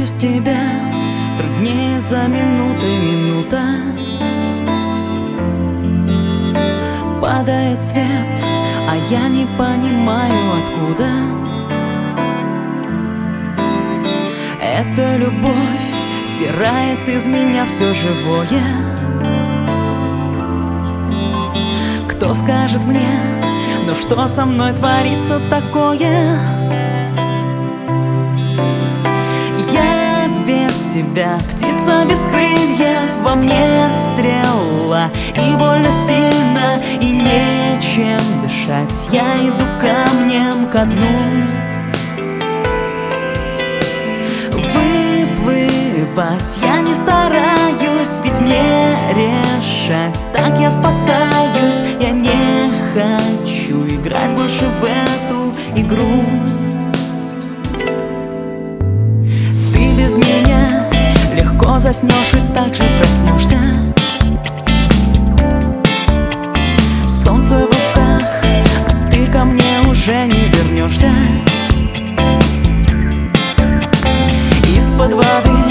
без тебя труднее за минутой минута. Падает свет, а я не понимаю откуда. Эта любовь стирает из меня все живое. Кто скажет мне, но что со мной творится такое? Я без тебя птица без крыльев, во мне стрела, и больно сильно, и нечем дышать. Я иду камнем ко дну. Выплывать я не стараюсь, ведь мне решать. Так я спасаюсь, я не хочу играть больше в эту игру. Ты без меня легко заснешь и так же проснешься. Солнце в руках, а ты ко мне уже не вернешься. Из-под воды